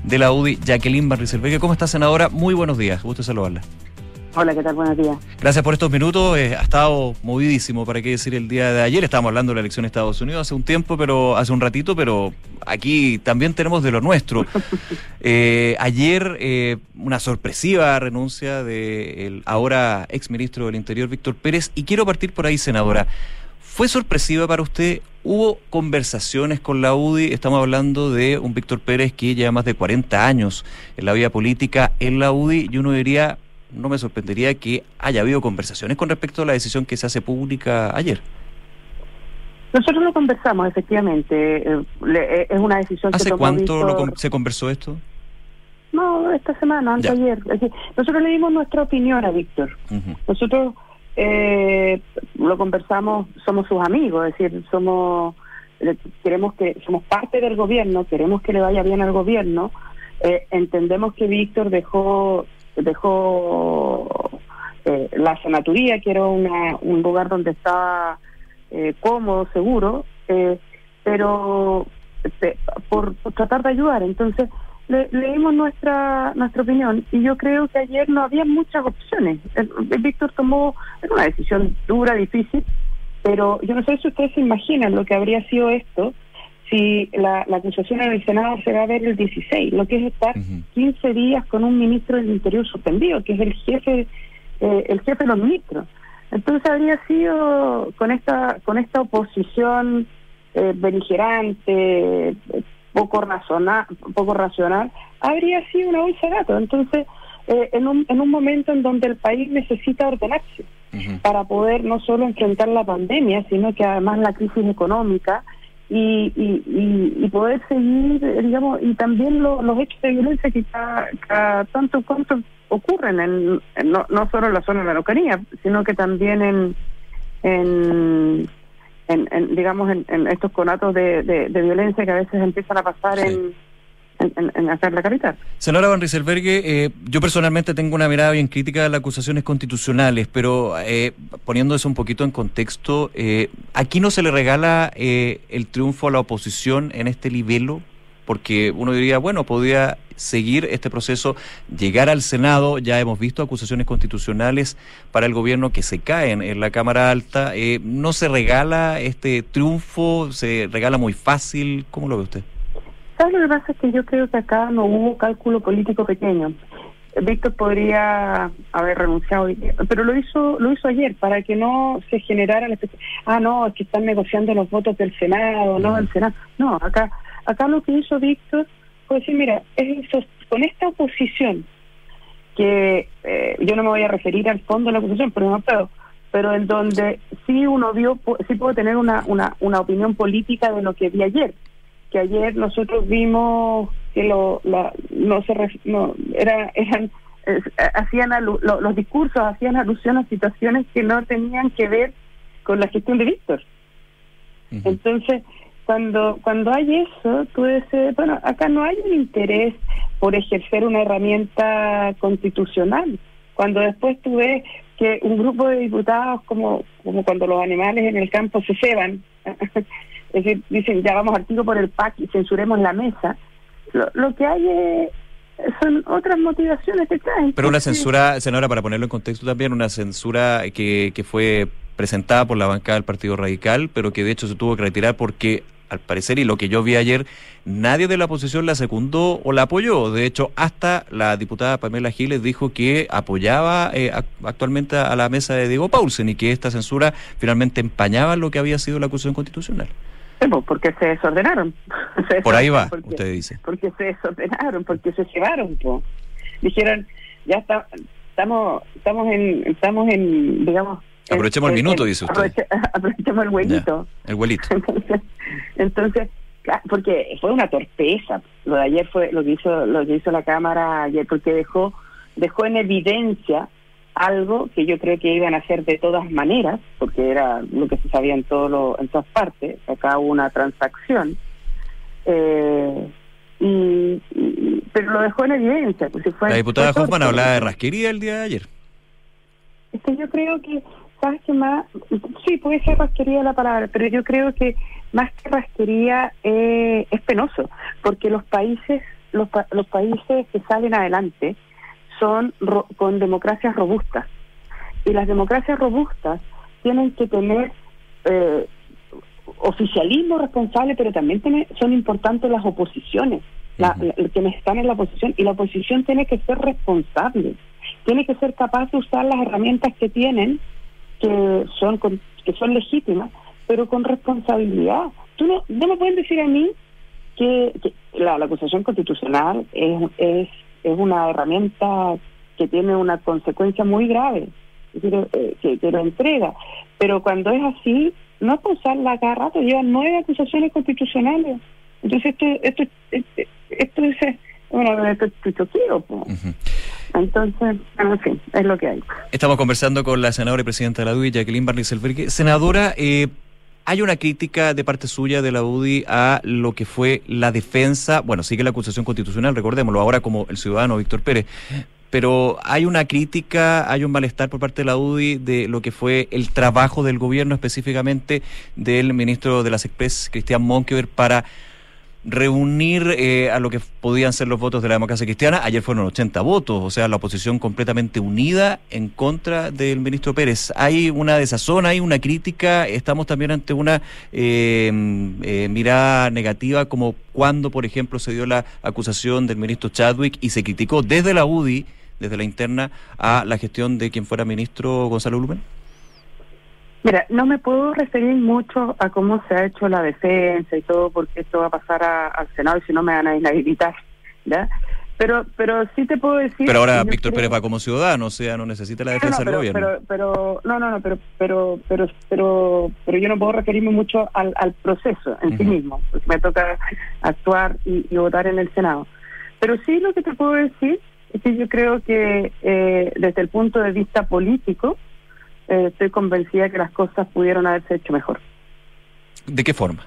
de la UDI, Jacqueline Van Rysselberghe. ¿Cómo está, senadora? Muy buenos días, gusto saludarla. Hola, ¿qué tal? Buenos días. Gracias por estos minutos. Ha estado movidísimo, para qué decir, el día de ayer. Estábamos hablando de la elección de Estados Unidos hace un ratito, pero aquí también tenemos de lo nuestro. Ayer, una sorpresiva renuncia del ahora exministro del Interior, Víctor Pérez, y quiero partir por ahí, senadora. ¿Fue sorpresiva para usted? ¿Hubo conversaciones con la UDI? Estamos hablando de un Víctor Pérez que lleva más de 40 años en la vida política en la UDI, y uno diría, no me sorprendería que haya habido conversaciones con respecto a la decisión que se hace pública ayer. Nosotros lo conversamos, efectivamente. Es una decisión que ¿Hace tomó cuánto Víctor... se conversó esto? No, esta semana, anteayer. Nosotros le dimos nuestra opinión a Víctor. Uh-huh. Nosotros lo conversamos, somos sus amigos, es decir, somos parte del gobierno, queremos que le vaya bien al gobierno. Entendemos que Víctor dejó la senaturía, que era un lugar donde estaba cómodo, seguro, pero por tratar de ayudar. Entonces le dimos nuestra opinión, y yo creo que ayer no había muchas opciones. Víctor tomó una decisión dura, difícil, pero yo no sé si ustedes se imaginan lo que habría sido esto si la acusación en el Senado se va a ver el 16, lo que es estar 15 días con un ministro del Interior suspendido, que es el jefe de los ministros. Entonces habría sido con esta oposición beligerante, poco racional, habría sido una bolsa de gato. Entonces, en un momento en donde el país necesita ordenarse para poder no solo enfrentar la pandemia, sino que además la crisis económica, y poder seguir, digamos, y también los hechos de violencia que cada tanto cuanto ocurren no solo en la zona de la Araucanía, sino que también en estos conatos de violencia que a veces empiezan a pasar en hacer la capital. Senadora Van Rysselberghe, yo personalmente tengo una mirada bien crítica de las acusaciones constitucionales, pero poniendo eso un poquito en contexto, ¿aquí no se le regala el triunfo a la oposición en este libelo? Porque uno diría, bueno, podría seguir este proceso, llegar al Senado. Ya hemos visto acusaciones constitucionales para el gobierno que se caen en la Cámara Alta. ¿No se regala este triunfo? ¿Se regala muy fácil? ¿Cómo lo ve usted? ¿Sabes lo que pasa? Es que yo creo que acá no hubo cálculo político pequeño. Víctor podría haber renunciado, pero lo hizo ayer para que no se generara la especie. No, es que están negociando los votos del Senado, no del Senado. No, acá lo que hizo Víctor fue decir, mira, con esta oposición, que yo no me voy a referir al fondo de la oposición, pero en donde sí sí puedo tener una opinión política de lo que vi ayer. Que ayer nosotros vimos que los discursos hacían alusión a situaciones que no tenían que ver con la gestión de Víctor. Uh-huh. Entonces, cuando hay eso, tú dices, bueno, acá no hay un interés por ejercer una herramienta constitucional. Cuando después tú ves que un grupo de diputados, como cuando los animales en el campo se ceban, es decir, dicen, ya vamos al tiro por el PAC y censuremos la mesa, lo que hay son otras motivaciones que traen. Pero una censura, senadora, para ponerlo en contexto también, una censura que fue presentada por la bancada del Partido Radical, pero que de hecho se tuvo que retirar porque, al parecer, y lo que yo vi ayer, nadie de la oposición la secundó o la apoyó. De hecho, hasta la diputada Pamela Giles dijo que apoyaba actualmente a la mesa de Diego Paulsen, y que esta censura finalmente empañaba lo que había sido la acusación constitucional. Porque se desordenaron. Por ahí va, usted dice. Porque se desordenaron, porque se llevaron. Dijeron, ya estamos en, digamos... Aprovechemos el minuto, dice usted. Aprovechemos el huelito. El huelito. Entonces, porque fue una torpeza. Lo de ayer fue lo que hizo la Cámara ayer, porque dejó en evidencia algo que yo creo que iban a hacer de todas maneras, porque era lo que se sabía en todas partes. Acá hubo una transacción, pero lo dejó en evidencia. Pues la diputada Hoffman hablaba de rasquería el día de ayer. Es que yo creo que, ¿sabes qué más? Sí, puede ser rasquería la palabra, pero yo creo que más que rasquería es penoso, porque los países los países que salen adelante son con democracias robustas. Y las democracias robustas tienen que tener oficialismo responsable, pero también son importantes las oposiciones, quienes están en la oposición, y la oposición tiene que ser responsable, tiene que ser capaz de usar las herramientas que tienen, que son legítimas, pero con responsabilidad. No me pueden decir a mí que la acusación constitucional es una herramienta que tiene una consecuencia muy grave, que lo entrega, pero cuando es así, no es para usarla cada rato. Llevan 9 acusaciones constitucionales. Entonces esto es choqueo. Entonces, en fin, es lo que hay. Estamos conversando con la senadora y presidenta de la UDI, Jacqueline Barnes Elverque. Senadora, hay una crítica de parte suya de la UDI a lo que fue la defensa, bueno, sigue la acusación constitucional, recordémoslo, ahora como el ciudadano Víctor Pérez, pero hay una crítica, hay un malestar por parte de la UDI de lo que fue el trabajo del gobierno, específicamente del ministro de las Express, Cristian Monkever, para reunir a lo que podían ser los votos de la democracia cristiana. Ayer fueron 80 votos, o sea, la oposición completamente unida en contra del ministro Pérez. Hay una desazón, hay una crítica, estamos también ante una mirada negativa, como cuando, por ejemplo, se dio la acusación del ministro Chadwick y se criticó desde la UDI, desde la interna, a la gestión de quien fuera ministro Gonzalo Lumen. Mira, no me puedo referir mucho a cómo se ha hecho la defensa y todo, porque esto va a pasar al Senado y si no me van a inhabilitar, ¿ya? Pero sí te puedo decir... Pero ahora Víctor Pérez va como ciudadano, o sea, no necesita la defensa del gobierno. Pero yo no puedo referirme mucho al proceso en sí mismo, porque me toca actuar y votar en el Senado. Pero sí lo que te puedo decir es que yo creo que desde el punto de vista político, estoy convencida que las cosas pudieron haberse hecho mejor. ¿De qué forma?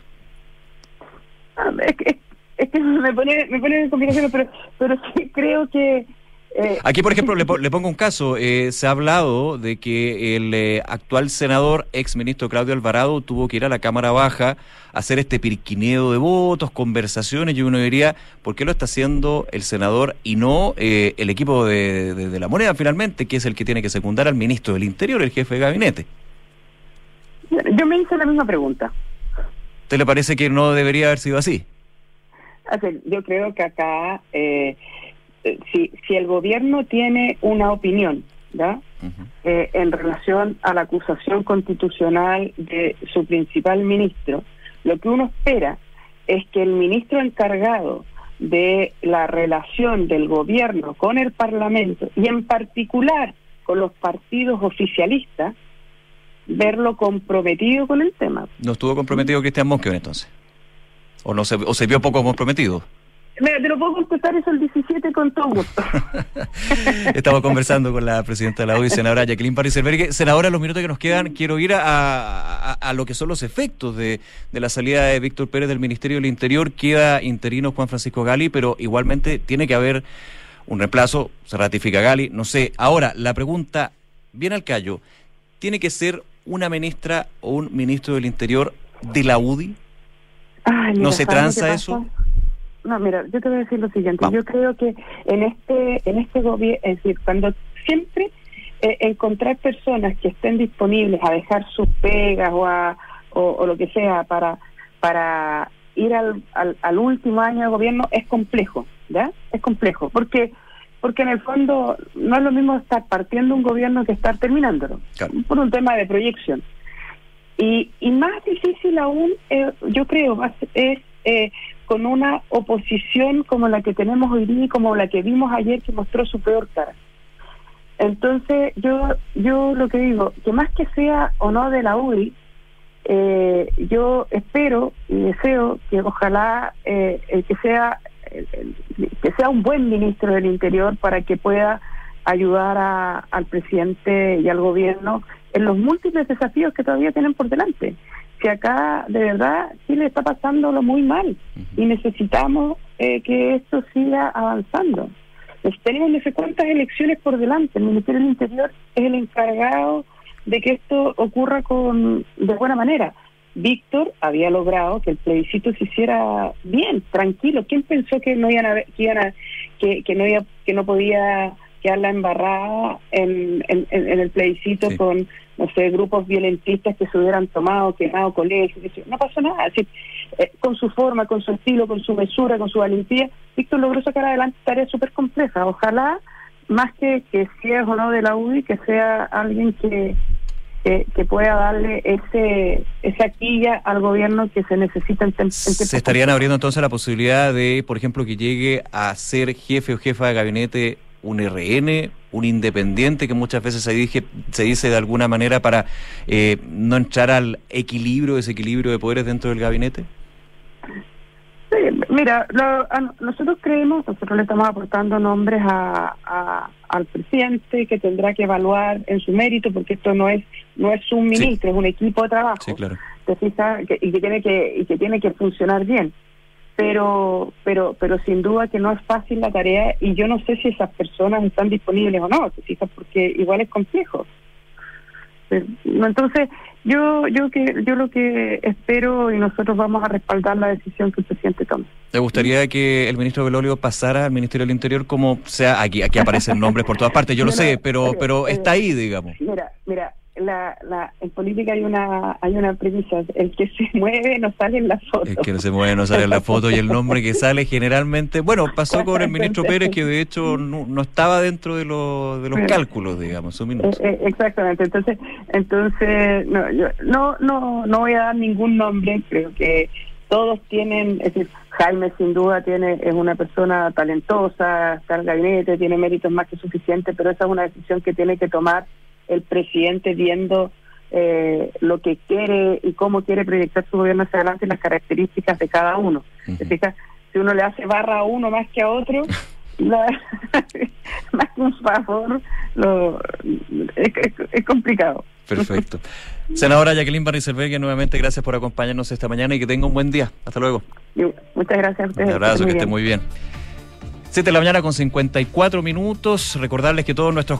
Es que me pone en complicaciones, pero sí creo que... Aquí, por ejemplo, le pongo un caso. Se ha hablado de que el actual senador, ex ministro Claudio Alvarado, tuvo que ir a la Cámara Baja a hacer este pirquineo de votos, conversaciones, y uno diría, ¿por qué lo está haciendo el senador y no el equipo de la Moneda, finalmente, que es el que tiene que secundar al ministro del Interior, el jefe de gabinete? Yo me hice la misma pregunta. ¿Te le parece que no debería haber sido así? Yo creo que acá... Si el gobierno tiene una opinión, ¿ya? En relación a la acusación constitucional de su principal ministro, lo que uno espera es que el ministro encargado de la relación del gobierno con el Parlamento y en particular con los partidos oficialistas, verlo comprometido con el tema. ¿No estuvo comprometido Cristian Monkever entonces? ¿O se vio poco comprometido? Mira, te lo puedo contestar eso el 17 con todo gusto. Estamos conversando con la presidenta de la UDI, senadora Jacqueline Barnes Elverque. Senadora, en los minutos que nos quedan, quiero ir a lo que son los efectos de la salida de Víctor Pérez del Ministerio del Interior. Queda interino Juan Francisco Gali, pero igualmente tiene que haber un reemplazo, se ratifica Gali, no sé. Ahora, la pregunta, bien al callo, ¿tiene que ser una ministra o un ministro del Interior de la UDI? Ay, mira, ¿No se tranza eso? No, mira, yo te voy a decir lo siguiente. Yo creo que en este gobierno, es decir, cuando siempre encontrar personas que estén disponibles a dejar sus pegas o lo que sea para ir al último año de gobierno es complejo, ¿ya? Es complejo, porque en el fondo no es lo mismo estar partiendo un gobierno que estar terminándolo, claro, por un tema de proyección. Y más difícil aún, yo creo, es con una oposición como la que tenemos hoy día y como la que vimos ayer, que mostró su peor cara. Entonces yo lo que digo, que más que sea o no de la UDI, yo espero y deseo que ojalá que sea un buen ministro del Interior para que pueda ayudar al presidente y al gobierno en los múltiples desafíos que todavía tienen por delante. Que acá, de verdad, Chile está pasándolo muy mal y necesitamos que esto siga avanzando. Tenemos no sé cuántas elecciones por delante. El Ministerio del Interior es el encargado de que esto ocurra de buena manera. Víctor había logrado que el plebiscito se hiciera bien, tranquilo. ¿Quién pensó que no podía quedar la embarrada en el plebiscito con, no sé, grupos violentistas que se hubieran tomado, quemado colegios? No pasó nada. Es decir, con su forma, con su estilo, con su mesura, con su valentía, Víctor logró sacar adelante tareas súper complejas. Ojalá, más que si es o no de la UDI, que sea alguien que pueda darle esa quilla al gobierno que se necesita en tiempo. ¿Se estarían abriendo entonces la posibilidad de, por ejemplo, que llegue a ser jefe o jefa de gabinete un RN, un independiente, que muchas veces se dice de alguna manera para no entrar al desequilibrio de poderes dentro del gabinete? Sí, mira, nosotros le estamos aportando nombres al presidente, que tendrá que evaluar en su mérito, porque esto no es un ministro, es un equipo de trabajo. Sí, claro. ¿Te fijas? Y que tiene que funcionar bien. Pero sin duda que no es fácil la tarea, y yo no sé si esas personas están disponibles o no, ¿te fijas? Porque igual es complejo. Entonces, yo lo que espero, y nosotros vamos a respaldar la decisión que el presidente tome. ¿Te gustaría que el ministro Belolio pasara al Ministerio del Interior? Como sea, aquí aparecen nombres por todas partes, yo lo sé, pero está ahí, digamos. Mira, en política hay una premisa: el que se mueve no sale en la foto. El que se mueve no sale en la foto, y el nombre que sale generalmente, bueno, pasó con el ministro Pérez, que de hecho no estaba dentro de los cálculos, digamos, su minuto. Exactamente. Entonces yo no voy a dar ningún nombre. Creo que todos tienen, es decir, Jaime sin duda es una persona talentosa, está en el gabinete, tiene méritos más que suficientes, pero esa es una decisión que tiene que tomar el presidente, viendo lo que quiere y cómo quiere proyectar su gobierno hacia adelante y las características de cada uno. Uh-huh. Fíjate, si uno le hace barra a uno más que a otro, más que un favor, es complicado. Perfecto. Senadora Jacqueline Van Rysselberghe, nuevamente gracias por acompañarnos esta mañana y que tenga un buen día. Hasta luego. Muchas gracias a ustedes. Un abrazo, que esté muy bien. 7 de la mañana con 54 minutos. Recordarles que todos nuestros